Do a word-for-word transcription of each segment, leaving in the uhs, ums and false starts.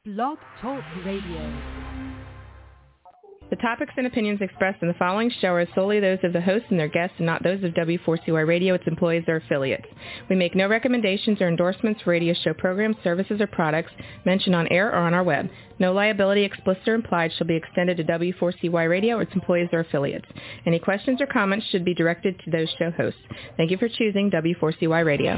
Blog Talk Radio. The topics and opinions expressed in the following show are solely those of the hosts and their guests and not those of W four C Y Radio, its employees, or affiliates. We make no recommendations or endorsements for radio show programs, services, or products mentioned on air or on our web. No liability, explicit or implied, shall be extended to W four C Y Radio or its employees or affiliates. Any questions or comments should be directed to those show hosts. Thank you for choosing W four C Y Radio.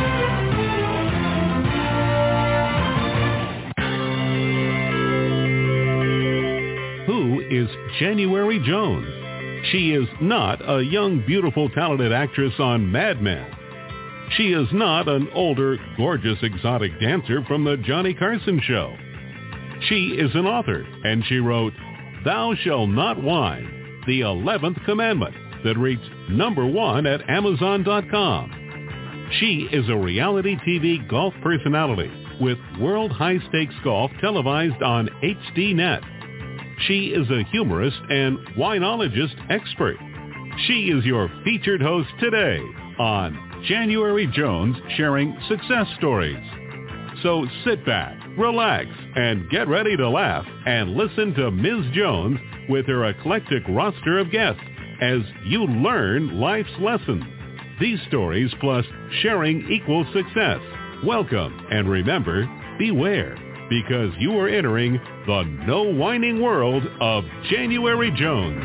Who is January Jones? She is not a young, beautiful, talented actress on Mad Men. She is not an older, gorgeous, exotic dancer from the Johnny Carson Show. She is an author, and she wrote, Thou Shalt Not Whine, the eleventh Commandment, that reached number one at Amazon dot com. She is a reality T V golf personality with World High Stakes Golf televised on H D Net. She is a humorist and winologist expert. She is your featured host today on January Jones Sharing Success Stories. So sit back, relax, and get ready to laugh and listen to Miz Jones with her eclectic roster of guests as you learn life's lessons. These stories plus sharing equals success. Welcome, and remember, beware, because you are entering the no whining world of January Jones.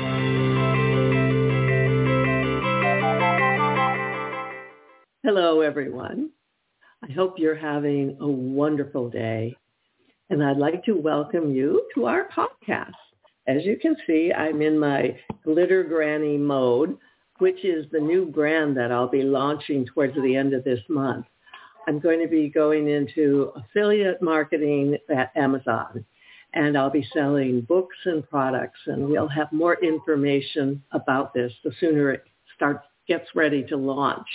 Hello, everyone. I hope you're having a wonderful day, and I'd like to welcome you to our podcast. As you can see, I'm in my Glitter Granny mode, which is the new brand that I'll be launching towards the end of this month. I'm going to be going into affiliate marketing at Amazon, and I'll be selling books and products, and we'll have more information about this the sooner it starts, gets ready to launch.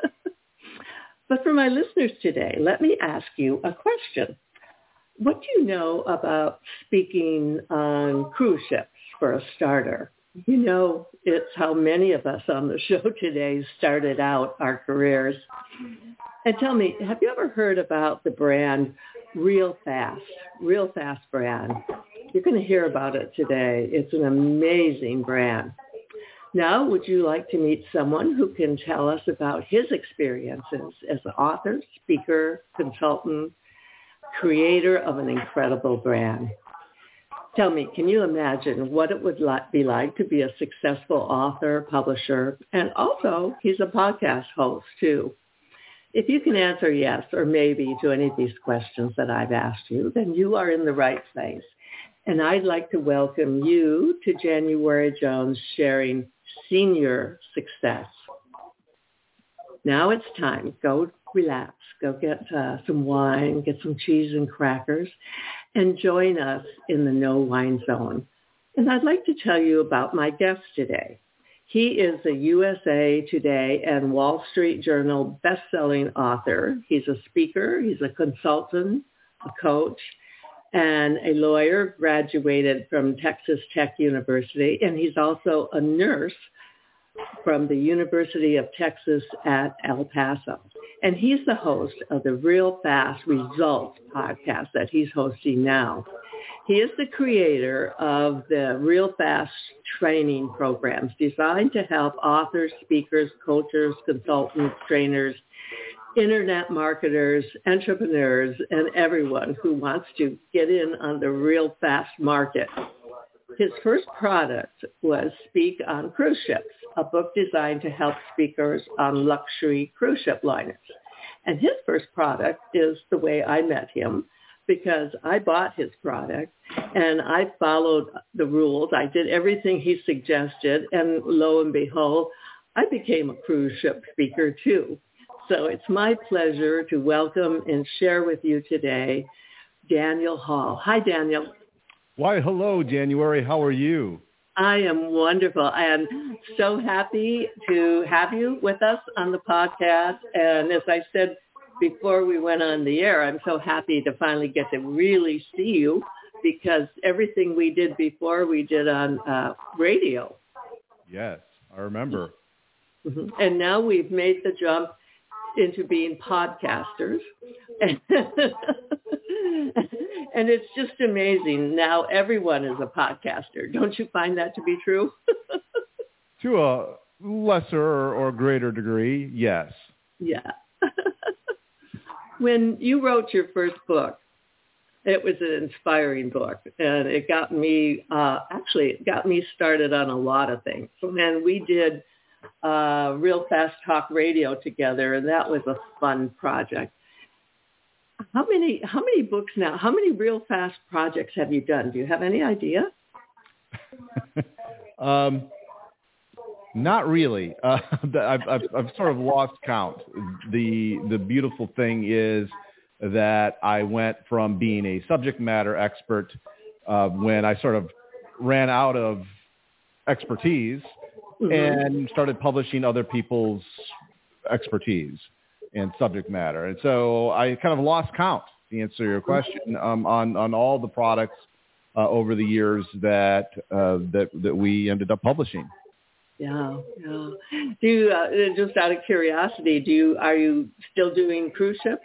But for my listeners today, let me ask you a question. What do you know about speaking on cruise ships for a starter? You know, it's how many of us on the show today started out our careers. And tell me, have you ever heard about the brand Real Fast? Real Fast brand. You're going to hear about it today. It's an amazing brand. Now, would you like to meet someone who can tell us about his experiences as an author, speaker, consultant, creator of an incredible brand? Tell me, can you imagine what it would be like to be a successful author, publisher, and also he's a podcast host too? If you can answer yes or maybe to any of these questions that I've asked you, then you are in the right place. And I'd like to welcome you to January Jones Sharing Senior Success. Now it's time. Go relax. Go get uh, some wine, get some cheese and crackers, and join us in the No Wine Zone. And I'd like to tell you about my guest today. He is a U S A Today and Wall Street Journal best-selling author. He's a speaker. He's a consultant, a coach, and a lawyer, graduated from Texas Tech University. And he's also a nurse from the University of Texas at El Paso. And he's the host of the Real Fast Results podcast that he's hosting now. He is the creator of the Real Fast training programs designed to help authors, speakers, coaches, consultants, trainers, internet marketers, entrepreneurs, and everyone who wants to get in on the real fast market. His first product was Speak on Cruise Ships, a book designed to help speakers on luxury cruise ship liners. And his first product is the way I met him, because I bought his product and I followed the rules. I did everything he suggested, and lo and behold, I became a cruise ship speaker too. So it's my pleasure to welcome and share with you today Daniel Hall. Hi, Daniel. Why, hello, January. How are you? I am wonderful. I am so happy to have you with us on the podcast. And as I said before we went on the air, I'm so happy to finally get to really see you, because everything we did before we did on uh, radio. Yes, I remember. Mm-hmm. And now we've made the jump into being podcasters. And it's just amazing. Now everyone is a podcaster. Don't you find that to be true? To a lesser or greater degree, yes. Yeah. When you wrote your first book, it was an inspiring book, and it got me, uh, actually, it got me started on a lot of things. And we did uh, Real Fast Talk Radio together, and that was a fun project. How many, how many books now, how many Real Fast projects have you done? Do you have any idea? um, not really. Uh, I've, I've, I've sort of lost count. The, the beautiful thing is that I went from being a subject matter expert uh, when I sort of ran out of expertise mm-hmm. and started publishing other people's expertise and subject matter. And so I kind of lost count, to answer your question, um, on, on all the products uh, over the years that, uh, that, that we ended up publishing. Yeah, yeah. Do you, uh, just out of curiosity, do you, are you still doing cruise ships?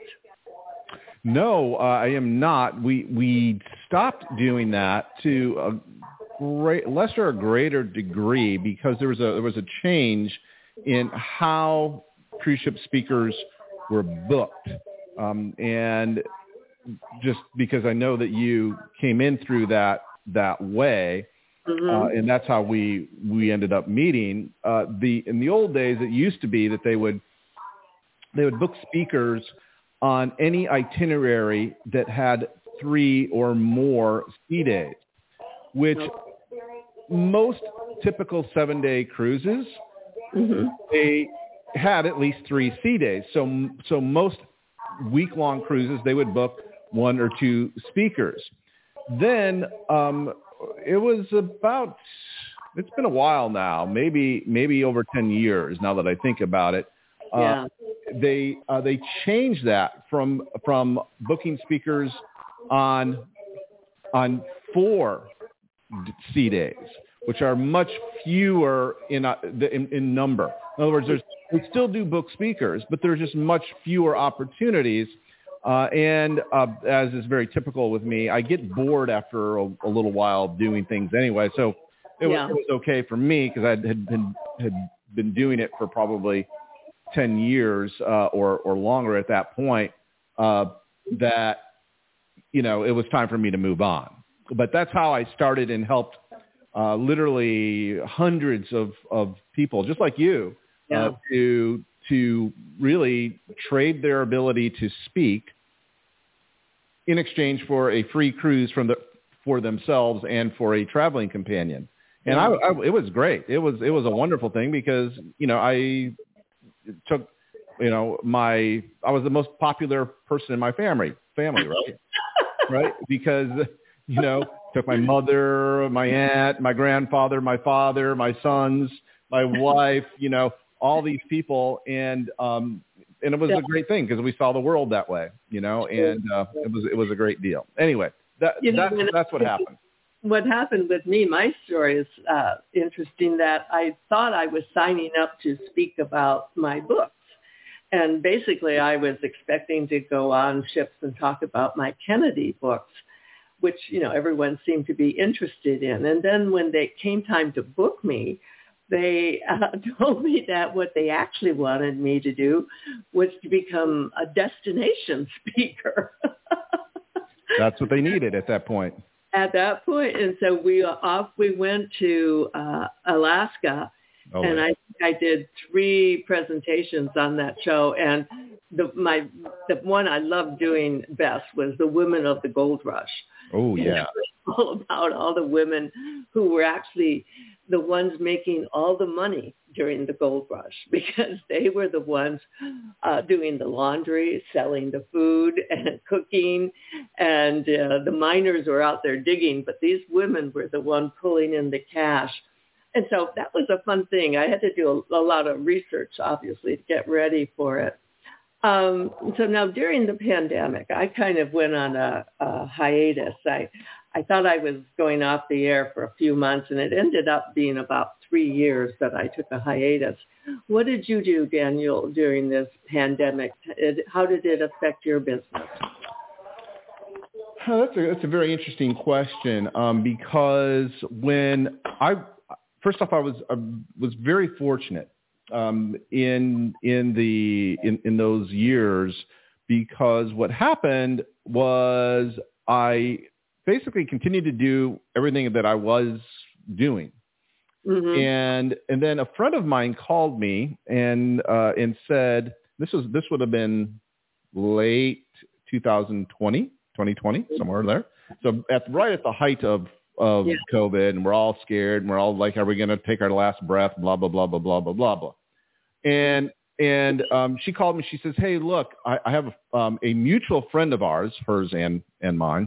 No, uh, I am not. We we stopped doing that to a great, lesser or greater degree because there was a there was a change in how cruise ship speakers were booked, um, and just because I know that you came in through that that way, mm-hmm. uh, and that's how we we ended up meeting. Uh, the in the old days, it used to be that they would they would book speakers on any itinerary that had three or more sea days, which most typical seven-day cruises, mm-hmm. they had at least three sea days. So, so most week-long cruises, they would book one or two speakers. Then um, it was about, it's been a while now, maybe maybe over ten years now that I think about it. Uh, yeah. They uh, they changed that from from booking speakers on on four sea days, which are much fewer in uh, in, in number. In other words, there's we still do book speakers, but there's just much fewer opportunities. Uh, and uh, as is very typical with me, I get bored after a, a little while doing things anyway. So it, yeah. was, it was okay for me because I had been had been doing it for probably ten years uh, or, or longer at that point, uh, that, you know, it was time for me to move on. But that's how I started and helped uh, literally hundreds of, of people, just like you, yeah. uh, to to really trade their ability to speak in exchange for a free cruise from the for themselves and for a traveling companion. And I, I, it was great. It was it was a wonderful thing because, you know, I took, you know, my, I was the most popular person in my family, family, right? right? Because, you know, took my mother, my aunt, my grandfather, my father, my sons, my wife, you know, all these people. And, um, and it was a great thing because we saw the world that way, you know, and uh, it was, it was a great deal. Anyway, that, you know, that's, that's what happened. What happened with me, my story is uh, interesting that I thought I was signing up to speak about my books. And basically I was expecting to go on ships and talk about my Kennedy books, which, you know, everyone seemed to be interested in. And then when they came time to book me, they uh, told me that what they actually wanted me to do was to become a destination speaker. That's what they needed at that point. At that point, and so we off we went to uh, Alaska, oh, and I think I did three presentations on that show. And the my the one I loved doing best was the Women of the Gold Rush. Oh yeah, and it was all about all the women who were actually the ones making all the money during the gold rush because they were the ones uh, doing the laundry, selling the food and cooking, and uh, the miners were out there digging, but these women were the ones pulling in the cash. And so that was a fun thing. I had to do a, a lot of research, obviously, to get ready for it. Um, so now during the pandemic, I kind of went on a, a hiatus. I I thought I was going off the air for a few months, and it ended up being about three years that I took a hiatus. What did you do, Daniel, during this pandemic? It, how did it affect your business? Oh, that's a that's a very interesting question um, because when I first off I was I was very fortunate um, in in the in, in those years because what happened was I basically continued to do everything that I was doing. Mm-hmm. And and then a friend of mine called me and uh, and said this was this would have been late twenty twenty, twenty twenty, somewhere there. So at right at the height of of yeah. COVID, and we're all scared, and we're all like, "Are we going to take our last breath?" Blah blah blah blah blah blah blah blah. And and um, she called me. She says, "Hey, look, I, I have um, a mutual friend of ours, hers and and mine,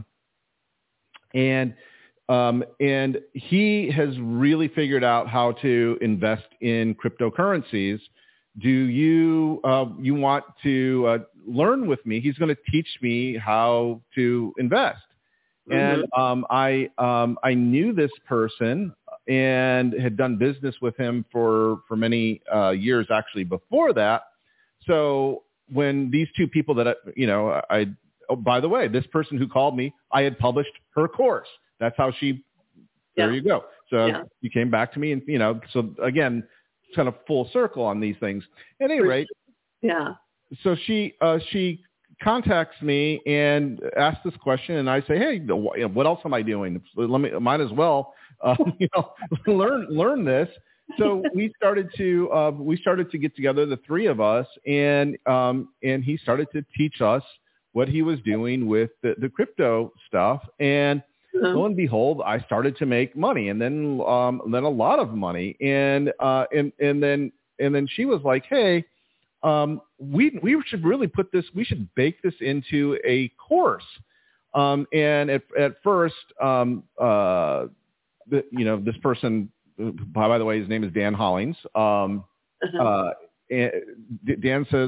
and." Um, and he has really figured out how to invest in cryptocurrencies. Do you uh, you want to uh, learn with me? He's going to teach me how to invest. Mm-hmm. And um, I um, I knew this person and had done business with him for for many uh, years actually before that. So when these two people that I, you know I oh, by the way, this person who called me, I had published her course. That's how she, there yeah. you go. So yeah. she came back to me and, you know, so again, it's kind of full circle on these things. At any rate. Yeah. So she, uh, she contacts me and asks this question and I say, hey, what else am I doing? Let me, might as well, uh, you know, learn, learn this. So we started to, uh, we started to get together, the three of us, and, um, and he started to teach us what he was doing with the, the crypto stuff. And, lo and behold, I started to make money, and then um, then a lot of money, and uh, and and then and then she was like, "Hey, um, we we should really put this. We should bake this into a course." Um, and at at first, um, uh, the, you know, this person, by the way, his name is Dan Hollings. Um, uh-huh. uh, and Dan says,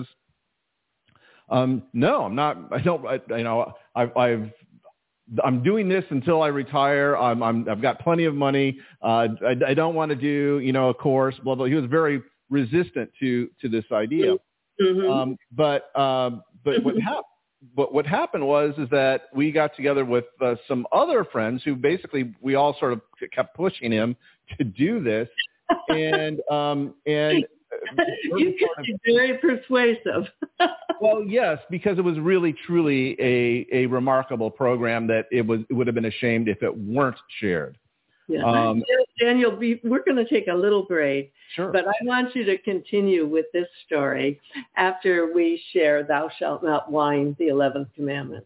um, "No, I'm not. I don't. I, you know, I've." I've I'm doing this until I retire. I'm, I'm, I've got plenty of money. Uh, I, I don't want to do, you know, a course, blah, blah. He was very resistant to, to this idea. Mm-hmm. Um, but, um, but what happened, but what happened was, is that we got together with uh, some other friends who basically, we all sort of kept pushing him to do this. And, um, and, you can be very persuasive. Well, yes, because it was really, truly a, a remarkable program that it was it would have been ashamed if it weren't shared. Yeah. Um, Daniel, we're going to take a little break, sure. But I want you to continue with this story after we share "Thou shalt not whine," the eleventh commandment.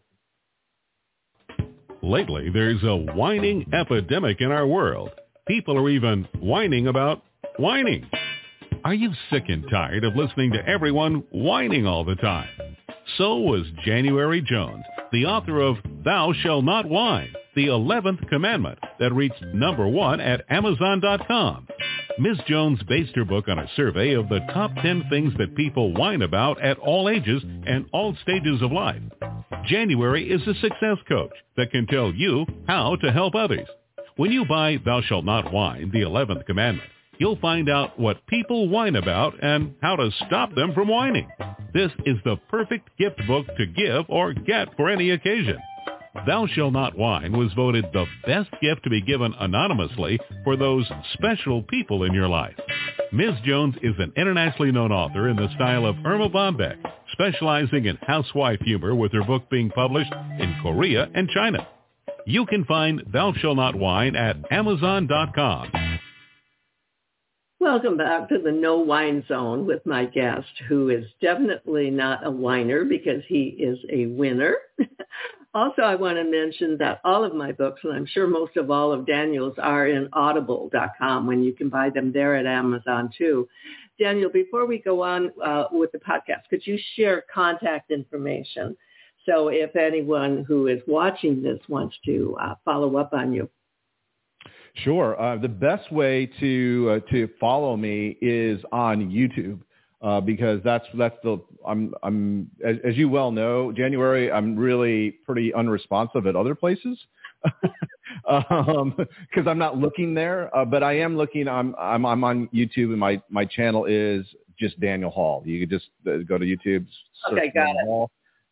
Lately, there's a whining epidemic in our world. People are even whining about whining. Are you sick and tired of listening to everyone whining all the time? So was January Jones, the author of Thou Shalt Not Whine, the eleventh commandment that reached number one at Amazon dot com. Miz Jones based her book on a survey of the top ten things that people whine about at all ages and all stages of life. January is a success coach that can tell you how to help others. When you buy Thou Shalt Not Whine, the eleventh commandment, you'll find out what people whine about and how to stop them from whining. This is the perfect gift book to give or get for any occasion. Thou Shalt Not Whine was voted the best gift to be given anonymously for those special people in your life. Miz Jones is an internationally known author in the style of Irma Bombeck, specializing in housewife humor with her book being published in Korea and China. You can find Thou Shalt Not Whine at Amazon dot com. Welcome back to the No Whine Zone with my guest, who is definitely not a whiner because he is a winner. Also, I want to mention that all of my books, and I'm sure most of all of Daniel's, are in audible dot com, when you can buy them there at Amazon too. Daniel, before we go on uh, with the podcast, could you share contact information? So if anyone who is watching this wants to uh, follow up on you. Sure. Uh, the best way to uh, to follow me is on YouTube uh, because that's that's the I'm I'm as, as you well know, January, I'm really pretty unresponsive at other places um, because I'm not looking there. Uh, but I am looking. I'm I'm I'm on YouTube, and my my channel is just Daniel Hall. You could just uh, go to YouTube. Okay, got it. Hall,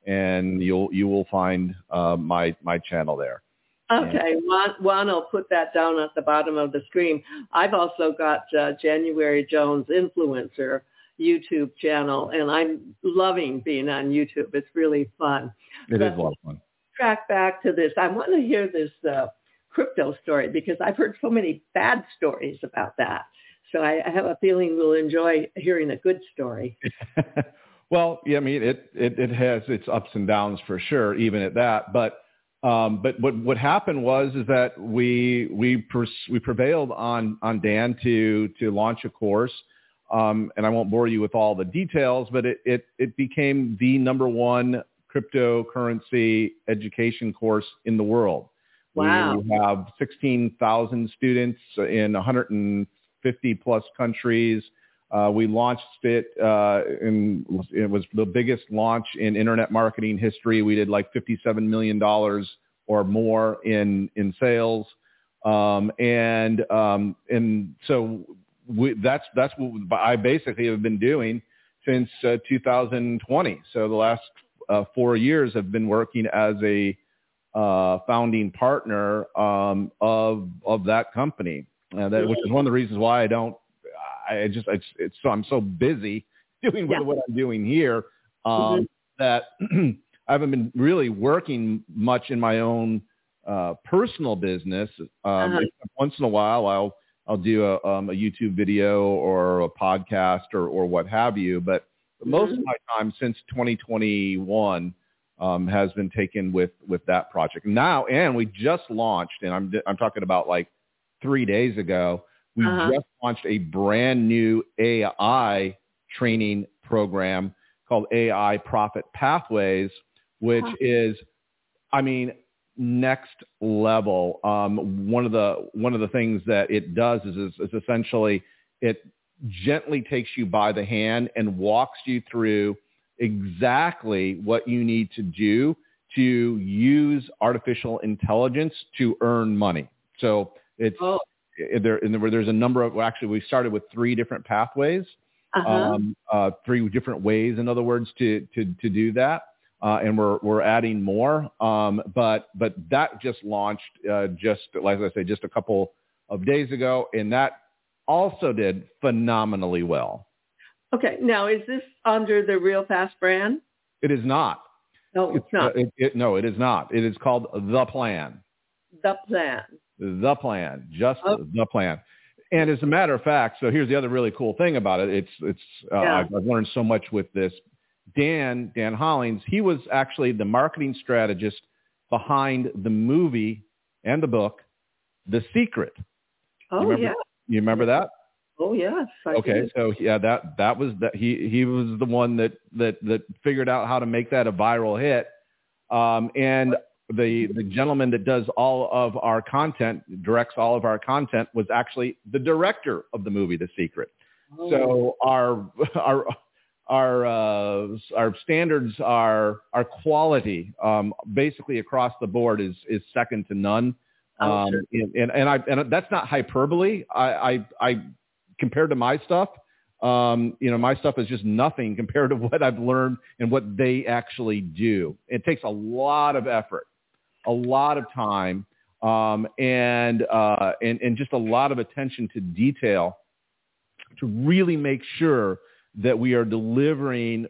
and you'll you will find uh, my my channel there. Okay, Juan, Juan will put that down at the bottom of the screen. I've also got uh, January Jones Influencer YouTube channel, and I'm loving being on YouTube. It's really fun. It but is a lot of fun. Track back to this. I want to hear this uh, crypto story because I've heard so many bad stories about that. So I, I have a feeling we'll enjoy hearing a good story. Well, yeah, I mean, it, it, it has its ups and downs for sure, even at that. But um, but what what happened was is that we we pers- we prevailed on on Dan to to launch a course, um, and I won't bore you with all the details, but it it it became the number one cryptocurrency education course in the world. Wow. We have sixteen thousand students in one hundred fifty plus countries. Uh, we launched it, uh, in, it was the biggest launch in internet marketing history. We did like fifty-seven million dollars or more in, in sales. Um, and, um, and so we, that's, that's what I basically have been doing since uh, two thousand twenty. So the last uh, four years have been working as a uh, founding partner um, of, of that company. Uh, that, which is one of the reasons why I don't, I just, it's, it's so I'm so busy doing what, yeah. what I'm doing here um, mm-hmm. that I haven't been really working much in my own uh, personal business. Um, uh-huh. Once in a while, I'll I'll do a, um, a YouTube video or a podcast or, or what have you. But mm-hmm. most of my time since twenty twenty-one um, has been taken with with that project now. And we just launched, and I'm I'm talking about like three days ago. We uh-huh. just launched a brand new A I training program called A I Profit Pathways, which uh-huh. is, I mean, next level. Um, one of the one of the things that it does is, is, is essentially it gently takes you by the hand and walks you through exactly what you need to do to use artificial intelligence to earn money. So it's oh. There, and there, there's a number of, well, actually, we started with three different pathways, uh-huh. um, uh, three different ways, in other words, to to, to do that. Uh, and we're we're adding more. Um, but but that just launched uh, just, like I say, just a couple of days ago. And that also did phenomenally well. Okay. Now, is this under the Real Fast brand? It is not. No, it's not. Uh, it, it, no, it is not. It is called The Plan. The Plan. The Plan, just okay. The Plan. And as a matter of fact, so here's the other really cool thing about it. It's, it's, uh, yeah. I've, I've learned so much with this. Dan, Dan Hollings, he was actually the marketing strategist behind the movie and the book, The Secret. Oh, you remember, yeah. You remember that? Oh, yes. I okay. did. So yeah, that, that was that he, he was the one that, that, that figured out how to make that a viral hit. Um, and The the gentleman that does all of our content, directs all of our content, was actually the director of the movie The Secret. Oh. So our our our uh, our standards, our our quality, um, basically across the board is is second to none. Um, oh, sure. and, and and I and that's not hyperbole. I I, I compared to my stuff. Um, you know, my stuff is just nothing compared to what I've learned and what they actually do. It takes a lot of effort, a lot of time, um, and, uh, and and just a lot of attention to detail to really make sure that we are delivering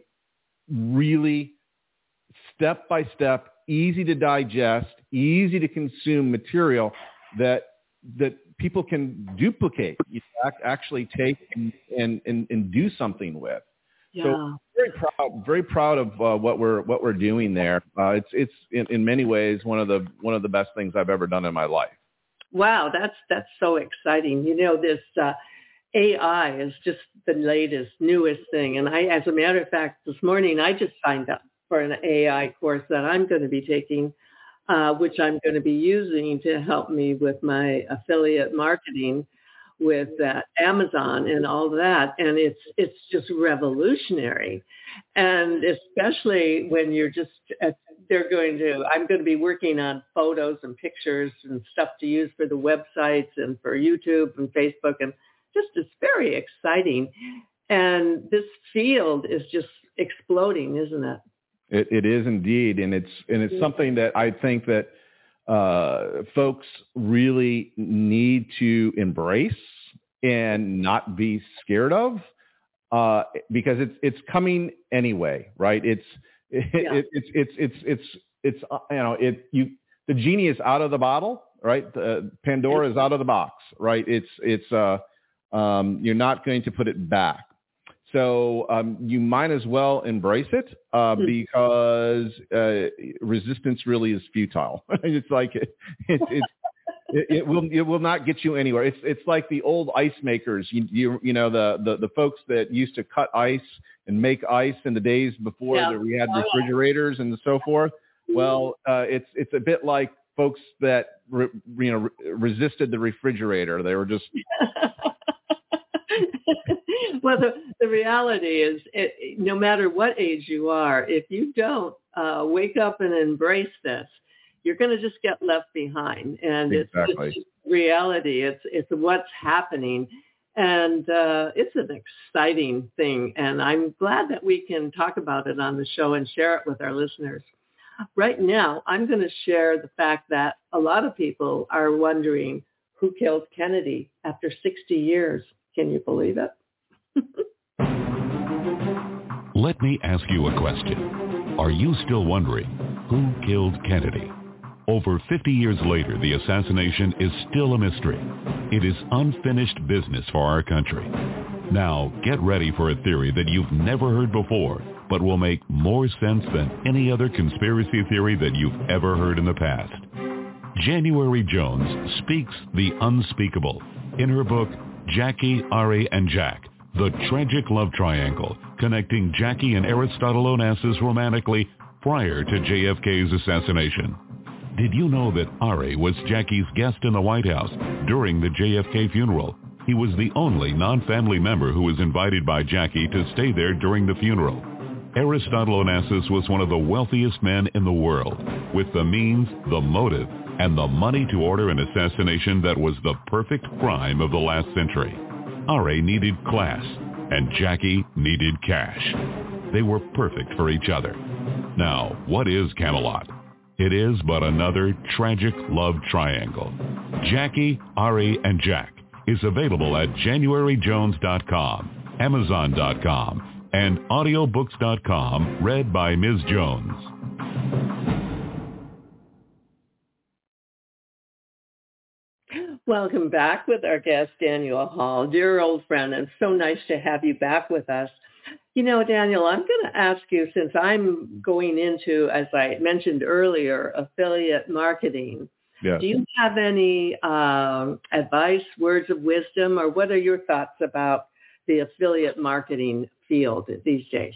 really step-by-step, easy to digest, easy to consume material that that people can duplicate, you know, actually take and, and, and, and do something with. Yeah. So very proud, very proud of uh, what we're what we're doing there. Uh, it's it's in, in many ways one of the one of the best things I've ever done in my life. Wow, that's that's so exciting. You know, this uh, A I is just the latest, newest thing. And I, as a matter of fact, this morning I just signed up for an A I course that I'm going to be taking, uh, which I'm going to be using to help me with my affiliate marketing with uh, Amazon and all that. And it's it's just revolutionary. And especially when you're just, uh, they're going to, I'm going to be working on photos and pictures and stuff to use for the websites and for YouTube and Facebook. And just, it's very exciting. And this field is just exploding, isn't it? It, it is indeed, and it's and it's something that I think that uh, folks really need to embrace and not be scared of, uh, because it's it's coming anyway, right? It's it, Yeah. it, it's it's it's it's it's uh, you know it you the genie is out of the bottle, right? The, Pandora is out of the box, right? It's it's uh um, you're not going to put it back. So um, you might as well embrace it uh, because uh, resistance really is futile. It's like it, it, it, it, it will it will not get you anywhere. It's it's like the old ice makers. You you, you know the, the the folks that used to cut ice and make ice in the days before Yeah. that we had refrigerators and so forth. Well, uh, it's it's a bit like folks that re, you know re, resisted the refrigerator. They were just Well, the, the reality is, it, no matter what age you are, if you don't uh, wake up and embrace this, you're going to just get left behind. And Exactly. it's, it's reality. It's it's what's happening. And uh, it's an exciting thing. And I'm glad that we can talk about it on the show and share it with our listeners. Right now, I'm going to share the fact that a lot of people are wondering who killed Kennedy after sixty years. Can you believe it? Let me ask you a question. Are you still wondering who killed Kennedy? Over fifty years later, the assassination is still a mystery. It is unfinished business for our country. Now, get ready for a theory that you've never heard before, but will make more sense than any other conspiracy theory that you've ever heard in the past. January Jones speaks the unspeakable in her book, Jackie, Ari, and Jack, The Tragic Love Triangle, connecting Jackie and Aristotle Onassis romantically prior to J F K's assassination. Did you know that Ari was Jackie's guest in the White House during the J F K funeral? He was the only non-family member who was invited by Jackie to stay there during the funeral. Aristotle Onassis was one of the wealthiest men in the world, with the means, the motive, and the money to order an assassination that was the perfect crime of the last century. Ari needed class, and Jackie needed cash. They were perfect for each other. Now, what is Camelot? It is but another tragic love triangle. Jackie, Ari, and Jack is available at January Jones dot com, Amazon dot com, and audiobooks dot com, read by Miz Jones. Welcome back with our guest, Daniel Hall, dear old friend, and so nice to have you back with us. You know, Daniel, I'm going to ask you, since I'm going into, as I mentioned earlier, affiliate marketing, yes. do you have any um, advice, words of wisdom, or what are your thoughts about the affiliate marketing field these days?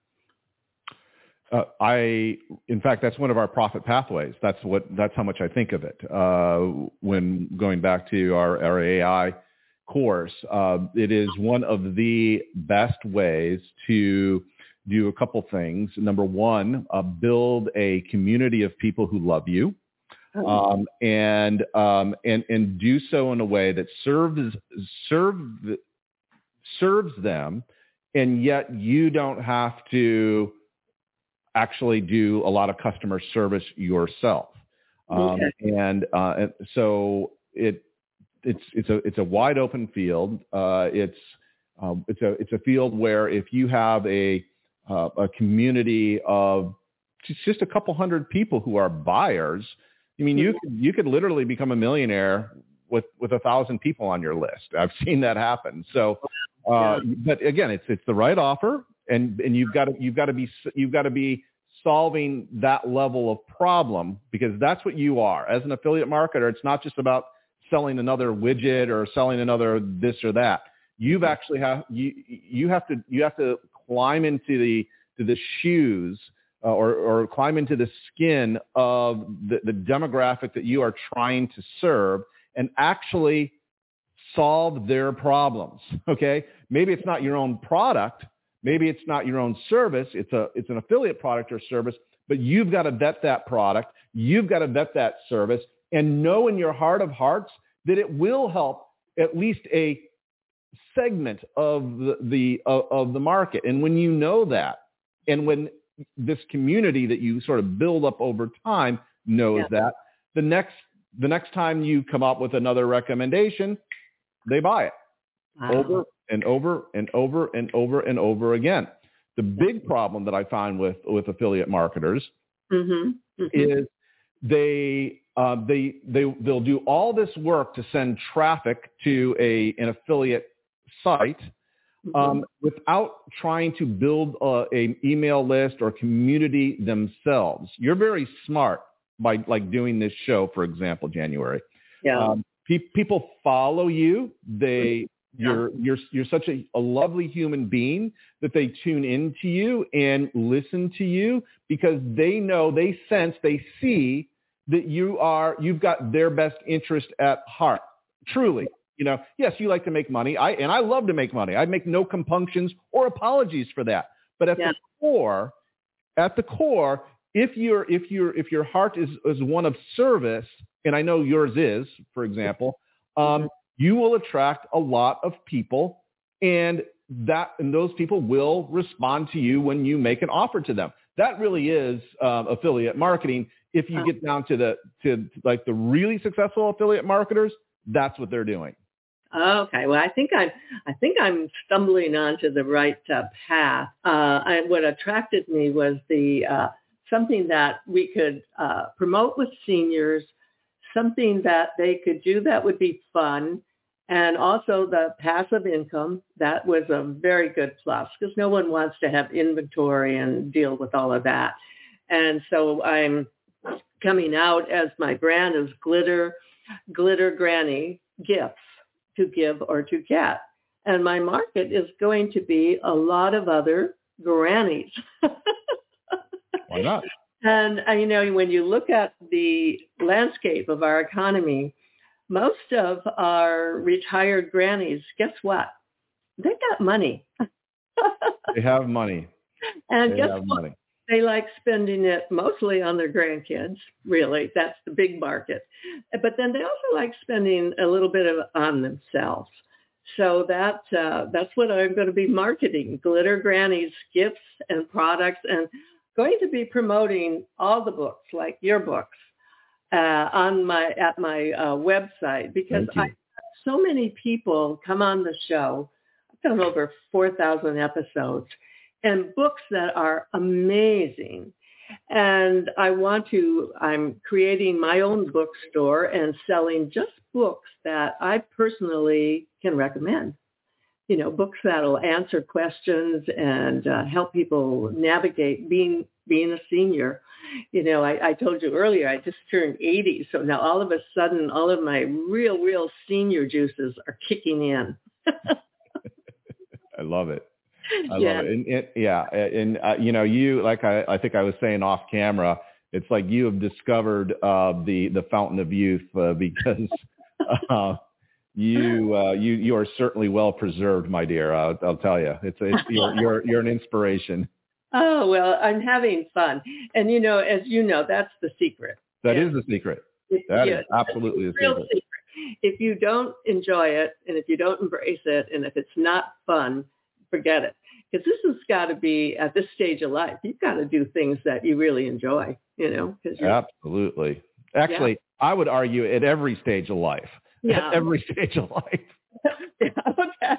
Uh, I, in fact, that's one of our profit pathways. That's what, that's how much I think of it. Uh, when going back to our, our A I course, uh, it is one of the best ways to do a couple things. Number one, uh, build a community of people who love you, um, and, um, and, and do so in a way that serves, serve, serves them. And yet you don't have to actually do a lot of customer service yourself. Um, okay. And uh, and so it it's it's a it's a wide open field. Uh, it's um, it's a it's a field where if you have a uh, a community of just, just a couple hundred people who are buyers, I mean, you could, you could literally become a millionaire with with a thousand people on your list. I've seen that happen. So, uh, but again, it's it's the right offer. And and you've got to you've got to be you've got to be solving that level of problem, because that's what you are as an affiliate marketer. It's not just about selling another widget or selling another this or that. You've actually have you you have to you have to climb into the to the shoes uh, or or climb into the skin of the, the demographic that you are trying to serve and actually solve their problems. Okay, maybe it's not your own product. Maybe it's not your own service. It's a it's an affiliate product or service, but you've got to vet that product. You've got to vet that service and know in your heart of hearts that it will help at least a segment of the, the of, of the market. And when you know that, and when this community that you sort of build up over time knows yeah. that. The next the next time you come up with another recommendation, they buy it wow. over and over and over and over and over again. The big problem that I find with, with affiliate marketers mm-hmm. Mm-hmm. is they uh, they they they'll do all this work to send traffic to a an affiliate site mm-hmm. um, without trying to build a, a email list or community themselves. You're very smart by like doing this show, for example, January. Yeah. Um, pe- people follow you. They You're you're you're such a, a lovely human being that they tune into you and listen to you because they know, they sense, they see that you are you've got their best interest at heart. Truly, you know. Yes, you like to make money. I and I love to make money. I make no compunctions or apologies for that. But at yeah. the core, at the core, if you're if you're if your heart is is one of service, and I know yours is, for example. Um, mm-hmm. You will attract a lot of people, and that and those people will respond to you when you make an offer to them. That really is um, affiliate marketing. If you get down to the to like the really successful affiliate marketers, that's what they're doing. Okay, well, I think I'm I think I'm stumbling onto the right uh, path. Uh, I, what attracted me was the uh, something that we could uh, promote with seniors, something that they could do that would be fun. And also the passive income, that was a very good plus because no one wants to have inventory and deal with all of that. And so I'm coming out as my brand is Glitter, Glitter Granny Gifts to give or to get. And my market is going to be a lot of other grannies. Why not? And, uh, you know, when you look at the landscape of our economy, most of our retired grannies, guess what? They got money. They have money. And they guess have what? Money. They like spending it mostly on their grandkids, really. That's the big market. But then they also like spending a little bit of on themselves. So that uh, that's what I'm going to be marketing, Glitter Grannies gifts and products, and going to be promoting all the books, like your books. Uh, on my at my uh, website because I have so many people come on the show. I've done over four thousand episodes and books that are amazing. And I want to, I'm creating my own bookstore and selling just books that I personally can recommend. You know, books that'll answer questions and uh, help people navigate being being a senior. You know, I, I told you earlier, I just turned eighty. So now all of a sudden, all of my real, real senior juices are kicking in. I love it. I yeah. love it. And, and, yeah. And, uh, you know, you, like I, I think I was saying off camera, it's like you have discovered uh, the, the fountain of youth uh, because uh, you, uh, you, you are certainly well preserved, my dear. I'll, I'll tell you, it's, it's you're, you're, you're an inspiration. Oh, well, I'm having fun. And, you know, as you know, that's the secret. That yeah. is the secret. That yeah, is absolutely the real secret. secret. If you don't enjoy it and if you don't embrace it and if it's not fun, forget it. Because this has got to be, at this stage of life, you've got to do things that you really enjoy, you know. Absolutely. Actually, yeah. I would argue at every stage of life. Yeah. At every stage of life. yeah, okay.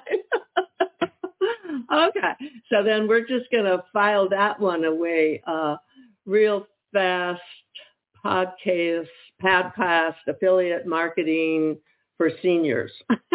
Okay, so then we're just going to file that one away uh, real fast. Podcast, podcast, affiliate marketing for seniors.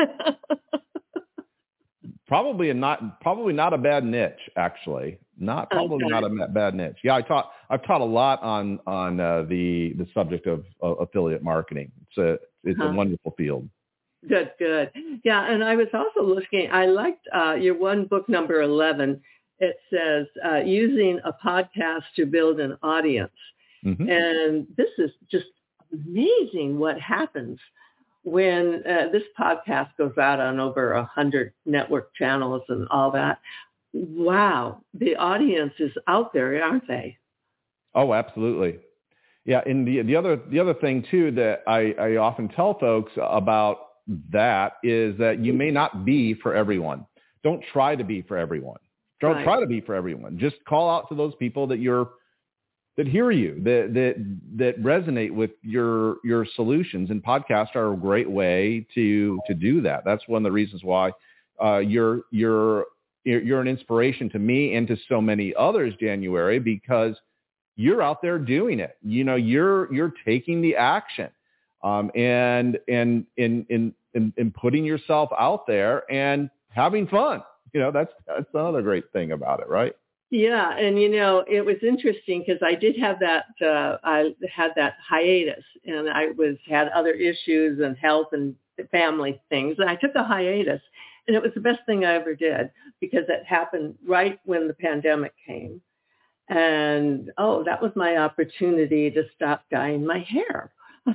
Probably a not, probably not a bad niche, actually. Not probably okay. not a bad niche. Yeah, I taught, I've taught a lot on on uh, the the subject of uh, affiliate marketing. It's a it's uh-huh. a wonderful field. Good, good. Yeah, and I was also looking, I liked uh, your one book, number eleven. It says, uh, using a podcast to build an audience. Mm-hmm. And this is just amazing what happens when uh, this podcast goes out on over one hundred network channels and all that. Wow, the audience is out there, aren't they? Oh, absolutely. Yeah, and the the other the other thing too that I, I often tell folks about that is that you may not be for everyone. Don't try to be for everyone. Don't Right. try to be for everyone. Just call out to those people that you're that hear you, that that that resonate with your your solutions. And podcasts are a great way to to do that. That's one of the reasons why uh, you're you're you're an inspiration to me and to so many others, January, because you're out there doing it. You know, you're you're taking the action, um, and and in in in in putting yourself out there and having fun. You know, that's that's another great thing about it, right? Yeah, and you know, it was interesting because I did have that, uh, I had that hiatus, and I was had other issues and health and family things, and I took a hiatus, and it was the best thing I ever did because it happened right when the pandemic came, and oh, that was my opportunity to stop dyeing my hair.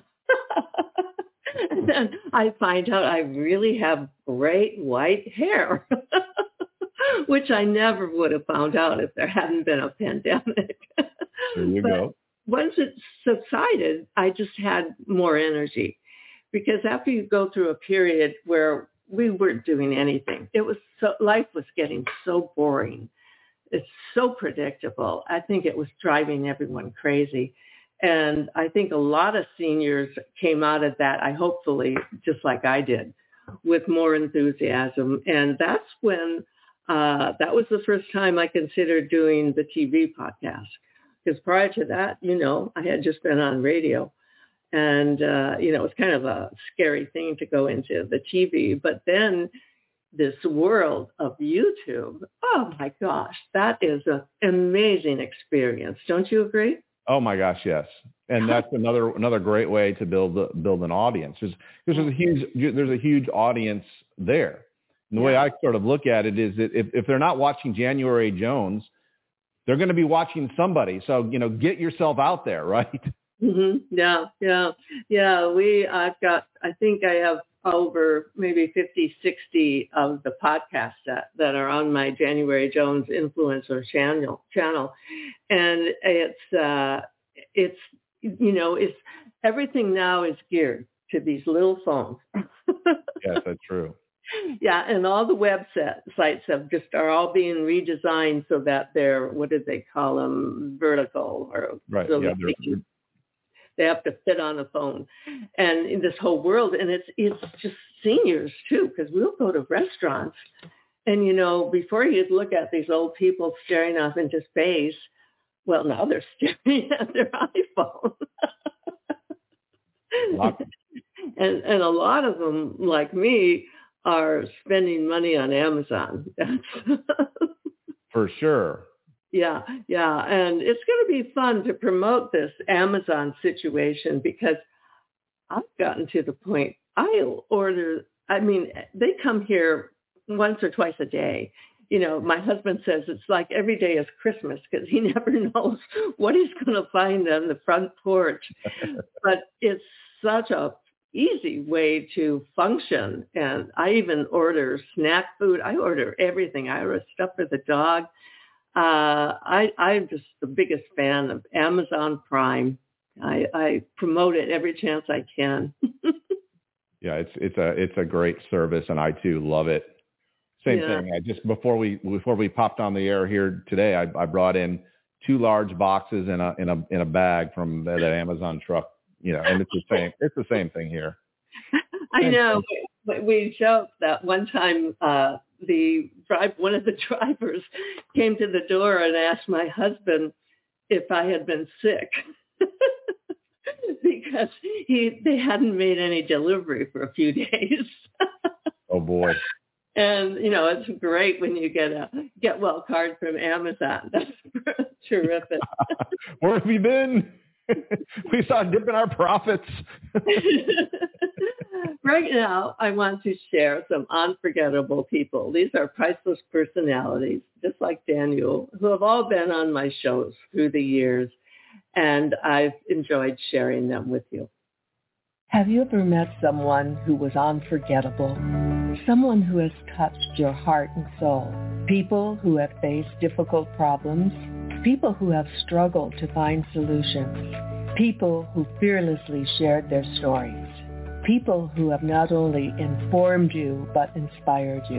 And then I find out I really have great white hair. Which I never would have found out if there hadn't been a pandemic. There you but go. Once it subsided, I just had more energy. Because after you go through a period where we weren't doing anything, it was so, life was getting so boring. It's so predictable. I think it was driving everyone crazy. And I think a lot of seniors came out of that, I hopefully, just like I did, with more enthusiasm. And that's when Uh, that was the first time I considered doing the T V podcast. Because prior to that, you know, I had just been on radio. And, uh, you know, it was kind of a scary thing to go into the T V. But then this world of YouTube, oh, my gosh, that is an amazing experience. Don't you agree? Oh, my gosh, yes. And that's another another great way to build build an audience. There's, there's a huge there's a huge audience there. And the way I sort of look at it is that if, if they're not watching January Jones, they're going to be watching somebody. So, you know, get yourself out there, right? Mm-hmm. Yeah, yeah, yeah. We, I've got, I think I have over maybe fifty, sixty of the podcasts that, that are on my January Jones Influencer channel, channel. And it's, uh, it's, you know, it's, everything now is geared to these little phones. Yes, that's true. Yeah, and all the websites have just are all being redesigned so that they're, what did they call them, vertical, or right? So yeah, they, can, they have to fit on a phone, and in this whole world, and it's it's just seniors too, because we'll go to restaurants, and you know, before you'd look at these old people staring off into space, well, now they're staring at their iPhone. and and a lot of them, like me, are spending money on Amazon. For sure. Yeah, yeah. And it's going to be fun to promote this Amazon situation because I've gotten to the point I order, I mean, they come here once or twice a day. You know, my husband says it's like every day is Christmas because he never knows what he's going to find on the front porch. But it's such a easy way to function. And I even order snack food. I order everything. I order stuff for the dog. Uh, I, I'm just the biggest fan of Amazon Prime. I, I promote it every chance I can. Yeah, it's it's a it's a great service, and I too love it. Same Yeah. thing. I just before we before we popped on the air here today, I, I brought in two large boxes in a in a in a bag from that Amazon truck. You know, and it's the same. It's the same thing here. I know. We, we joked that one time uh, the drive one of the drivers came to the door and asked my husband if I had been sick because he they hadn't made any delivery for a few days. Oh boy. And you know, it's great when you get a get well card from Amazon. That's terrific. Where have you been? We saw a dip in our profits. Right now, I want to share some unforgettable people. These are priceless personalities, just like Daniel, who have all been on my shows through the years, and I've enjoyed sharing them with you. Have you ever met someone who was unforgettable? Someone who has touched your heart and soul? People who have faced difficult problems? People who have struggled to find solutions? People who fearlessly shared their stories? People who have not only informed you but inspired you?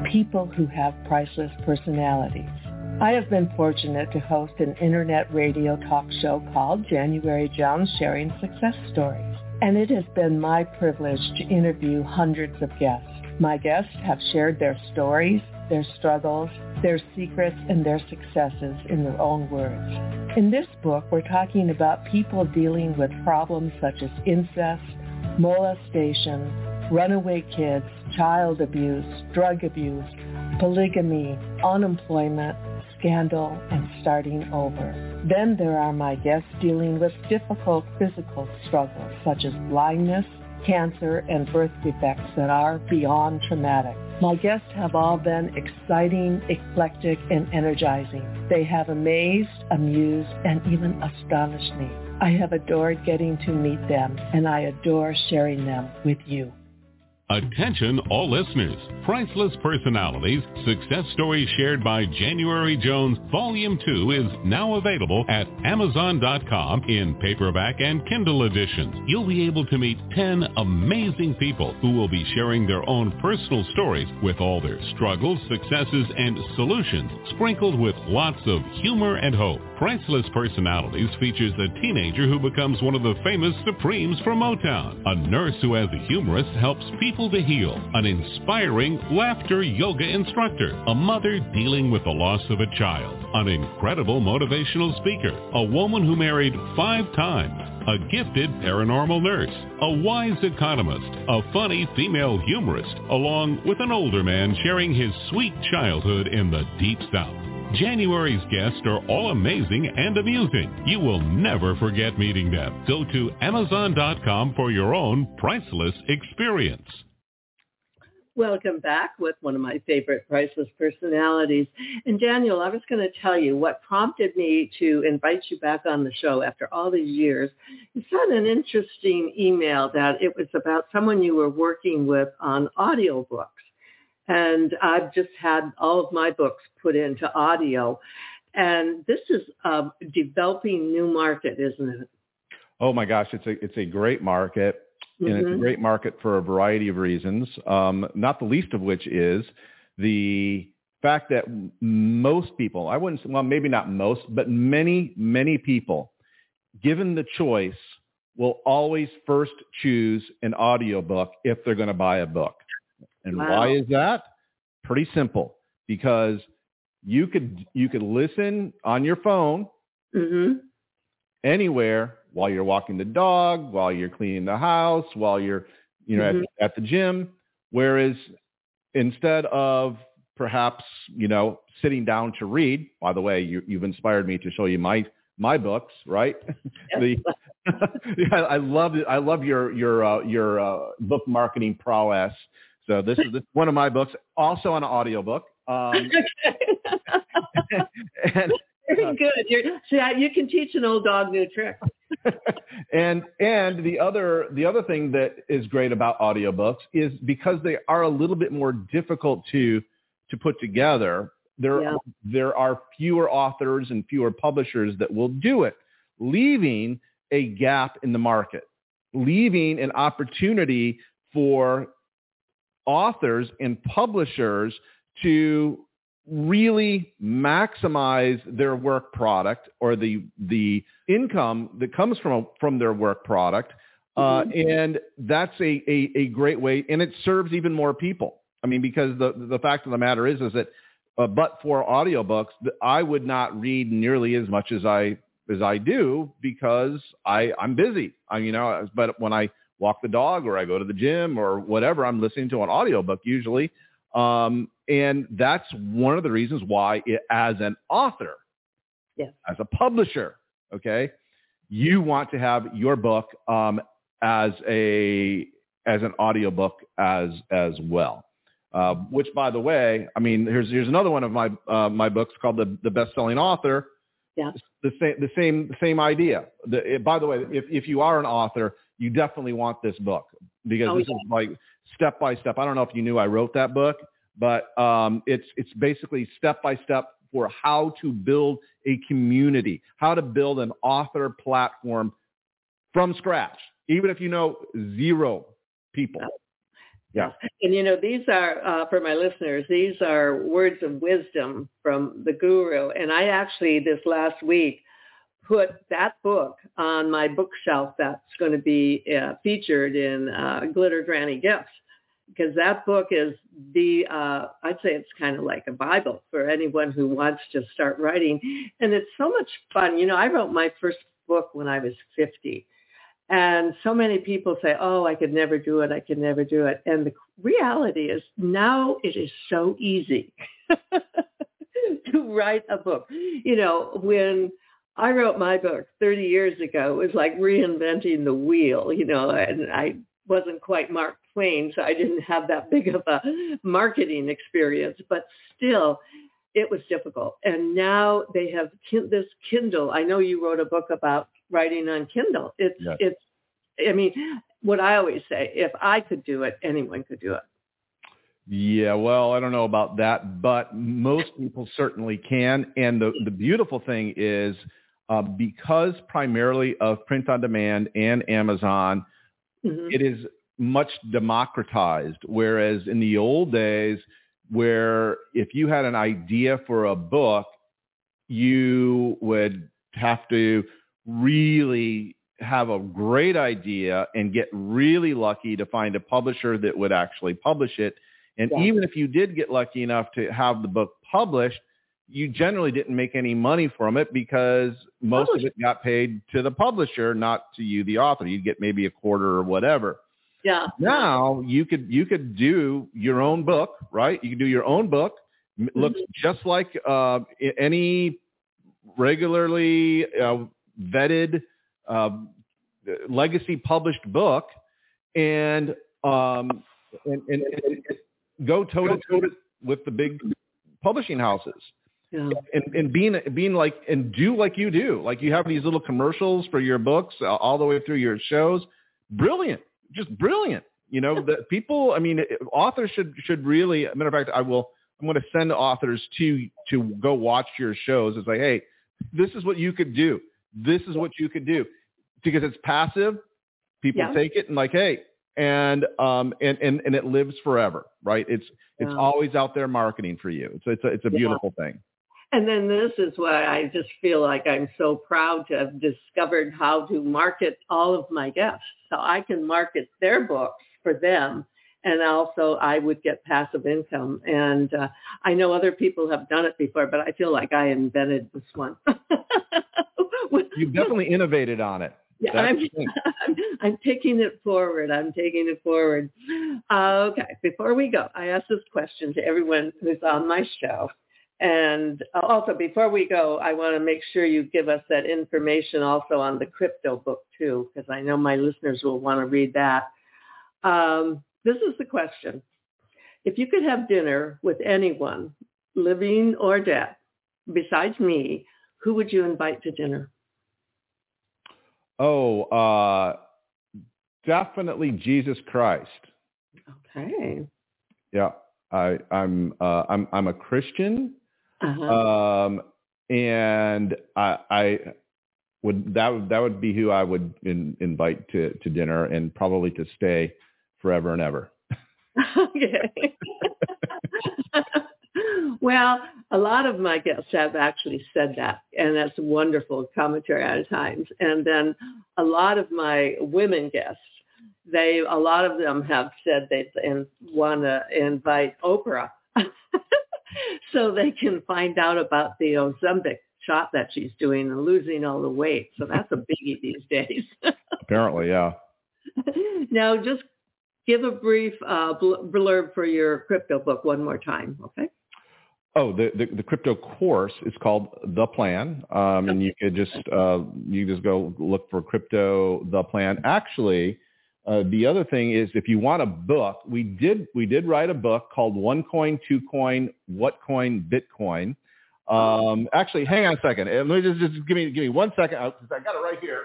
people who have priceless personalities. I have been fortunate to host an internet radio talk show called January Jones Sharing Success Stories, and it has been my privilege to interview hundreds of guests. My guests have shared their stories, their struggles, their secrets, and their successes in their own words. In this book, we're talking about people dealing with problems such as incest, molestation, runaway kids, child abuse, drug abuse, polygamy, unemployment, scandal, and starting over. Then there are my guests dealing with difficult physical struggles such as blindness, cancer, and birth defects that are beyond traumatic. My guests have all been exciting, eclectic, and energizing. They have amazed, amused, and even astonished me. I have adored getting to meet them, and I adore sharing them with you. Attention all listeners. Priceless Personalities, Success Stories Shared by January Jones, Volume two is now available at Amazon dot com in paperback and Kindle editions. You'll be able to meet ten amazing people who will be sharing their own personal stories with all their struggles, successes, and solutions, sprinkled with lots of humor and hope. Priceless Personalities features a teenager who becomes one of the famous Supremes from Motown, a nurse who as a humorist helps people to heal, an inspiring laughter yoga instructor, a mother dealing with the loss of a child, an incredible motivational speaker, a woman who married five times, a gifted paranormal nurse, a wise economist, a funny female humorist, along with an older man sharing his sweet childhood in the Deep South. January's guests are all amazing and amusing. You will never forget meeting them. Go to Amazon dot com for your own priceless experience. Welcome back with one of my favorite priceless personalities. And Daniel, I was going to tell you what prompted me to invite you back on the show after all these years. You sent an interesting email that it was about someone you were working with on audiobooks. And I've just had all of my books put into audio. And this is a developing new market, isn't it? Oh my gosh, it's a it's a great market. And Mm-hmm. it's a great market for a variety of reasons, um, not the least of which is the fact that most people, I wouldn't say, well, maybe not most, but many, many people, given the choice, will always first choose an audiobook if they're going to buy a book. And Wow. why is that? Pretty simple, because you could you could listen on your phone Mm-hmm. anywhere while you're walking the dog, while you're cleaning the house, while you're, you know, Mm-hmm. at, at the gym. Whereas instead of perhaps, you know, sitting down to read, by the way, you, you've inspired me to show you my, my books, right? Yes. the, yeah, I love it. I love your, your, uh, your, uh, book marketing prowess. So this is this, one of my books, also on an audiobook. Um, and, Very good. You're, see, I, you can teach an old dog new tricks. and and the other the other thing that is great about audiobooks is because they are a little bit more difficult to to put together. There Yeah. there are fewer authors and fewer publishers that will do it, leaving a gap in the market, leaving an opportunity for authors and publishers to really maximize their work product or the the income that comes from from their work product, uh, Mm-hmm. and that's a, a a great way, and it serves even more people. I mean, because the the fact of the matter is is that, uh, but for audiobooks, I would not read nearly as much as I as I do because I I'm busy. I you know, but when I walk the dog or I go to the gym or whatever, I'm listening to an audiobook usually. Um, and that's one of the reasons why it, as an author, Yes. as a publisher, okay, you want to have your book, um, as a, as an audiobook as, as well. Uh, which by the way, I mean, here's, here's another one of my, uh, my books called the, the Best-Selling Author. Yeah. The same, the same, the same idea. The, it, by the way, if, if you are an author, you definitely want this book because Oh, this yeah. is like step by step. I don't know if you knew I wrote that book, but um, it's it's basically step by step for how to build a community, how to build an author platform from scratch, even if you know zero people. Yeah. And, you know, these are, uh, for my listeners, these are words of wisdom from the guru. And I actually, this last week, put that book on my bookshelf that's going to be uh, featured in uh, Glitter Granny Gifts, because that book is the, uh, I'd say it's kind of like a Bible for anyone who wants to start writing. And it's so much fun. You know, I wrote my first book when I was fifty. And so many people say, oh, I could never do it. I could never do it. And the reality is now it is so easy to write a book. You know, when I wrote my book thirty years ago, it was like reinventing the wheel, you know, and I wasn't quite Mark Twain, so I didn't have that big of a marketing experience, but still it was difficult. And now they have this Kindle. I know you wrote a book about writing on Kindle. It's, yes. it's, I mean, what I always say, if I could do it, anyone could do it. Yeah, well, I don't know about that, but most people certainly can. And the, the beautiful thing is uh, because primarily of print on demand and Amazon, mm-hmm. it is much democratized. Whereas in the old days, where if you had an idea for a book, you would have to really have a great idea and get really lucky to find a publisher that would actually publish it. And yeah. even if you did get lucky enough to have the book published, you generally didn't make any money from it because most Publish. of it got paid to the publisher, not to you, the author. You'd get maybe a quarter or whatever. Yeah. Now you could you could do your own book, right? You could do your own book. Mm-hmm. Looks just like uh, any regularly uh, vetted uh, legacy published book, and um, and, and, and go toe to toe with the big publishing houses. Yeah. And, and being being like and do like you do, like you have these little commercials for your books uh, all the way through your shows. Brilliant, just brilliant. You know, the people. I mean, authors should should really. As a matter of fact, I will. I'm going to send authors to to go watch your shows and say, hey, this is what you could do. This is what you could do, because it's passive. People yeah. take it and like, hey, and um and, and and it lives forever, right? It's it's yeah. always out there marketing for you. It's it's a, it's a beautiful yeah. thing. And then this is why I just feel like I'm so proud to have discovered how to market all of my guests. So I can market their books for them, and also I would get passive income. And uh, I know other people have done it before, but I feel like I invented this one. You've definitely innovated on it. Yeah, I'm, I'm, I'm taking it forward. I'm taking it forward. Uh, okay, before we go, I ask this question to everyone who's on my show. And also, before we go, I want to make sure you give us that information also on the crypto book, too, because I know my listeners will want to read that. Um, this is the question. If you could have dinner with anyone, living or dead, besides me, who would you invite to dinner? Oh, uh, definitely Jesus Christ. Okay. Yeah, I, I'm uh, I'm I'm a Christian. Uh-huh. Um, and I, I would that would that would be who I would in, invite to, to dinner, and probably to stay forever and ever. Okay. Well, a lot of my guests have actually said that, and that's a wonderful commentary at times. And then a lot of my women guests, they a lot of them have said they want to invite Oprah. So they can find out about the Ozempic shot that she's doing and losing all the weight. So that's a biggie these days. Apparently, yeah. Now, just give a brief uh, blurb for your crypto book one more time, okay? Oh, the, the, the crypto course is called The Plan, um, and you could just uh, you just go look for Crypto The Plan. Actually, Uh, the other thing is, if you want a book, we did we did write a book called One Coin, Two Coin, What Coin, Bitcoin. Um, actually, hang on a second. Let me just, just give me give me one second. I, I got it right here.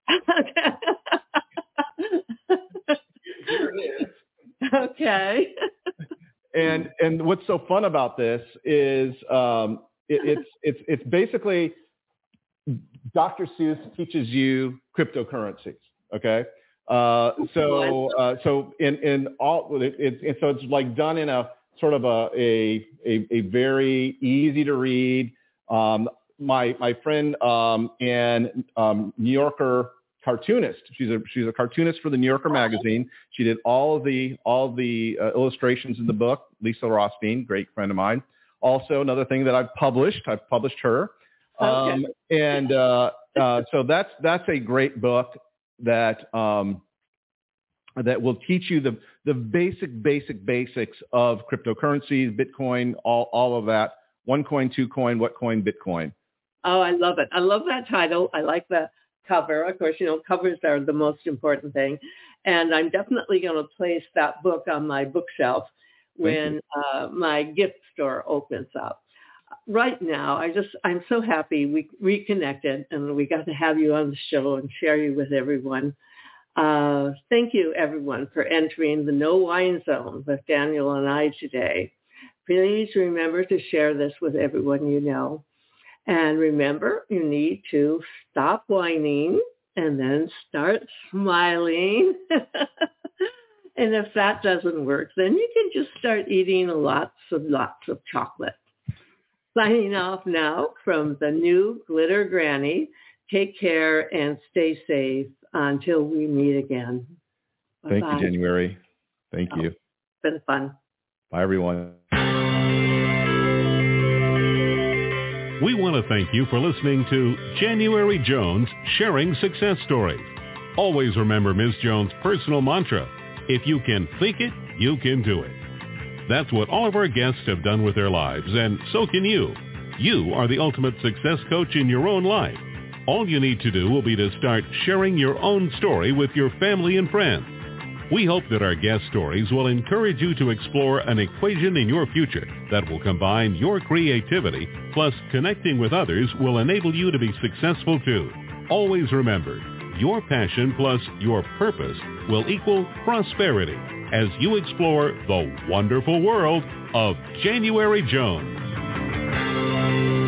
Here it is. Okay. And and what's so fun about this is um, it, it's it's it's basically Doctor Seuss teaches you cryptocurrencies. Okay. Uh, so uh, so in in all it, it, it, so it's like done in a sort of a a a, a very easy to read. Um, my my friend um, and um, New Yorker cartoonist. She's a she's a cartoonist for the New Yorker magazine. She did all of the all of the uh, illustrations in the book. Lisa Rothstein, great friend of mine. Also, another thing that I've published. I've published her, um, okay. and uh, uh, so that's that's a great book that um, that will teach you the the basic basic basics of cryptocurrencies, Bitcoin, all all of that. One coin, two coin, what coin, Bitcoin. Oh, I love it. I love that title. I like the cover. Of course, you know, covers are the most important thing. And I'm definitely going to place that book on my bookshelf when uh, my gift store opens up. Right now, I just, I'm so happy we reconnected and we got to have you on the show and share you with everyone. Uh, thank you, everyone, for entering the No Wine Zone with Daniel and I today. Please remember to share this with everyone you know. And remember, you need to stop whining and then start smiling. And if that doesn't work, then you can just start eating lots and lots of chocolate. Signing off now from the new Glitter Granny. Take care and stay safe until we meet again. Bye-bye. Thank you, January. Thank you. It's been fun. Bye, everyone. We want to thank you for listening to January Jones Sharing Success Stories. Always remember Miz Jones' personal mantra, if you can think it, you can do it. That's what all of our guests have done with their lives, and so can you. You are the ultimate success coach in your own life. All you need to do will be to start sharing your own story with your family and friends. We hope that our guest stories will encourage you to explore an equation in your future that will combine your creativity plus connecting with others will enable you to be successful too. Always remember, your passion plus your purpose will equal prosperity as you explore the wonderful world of January Jones.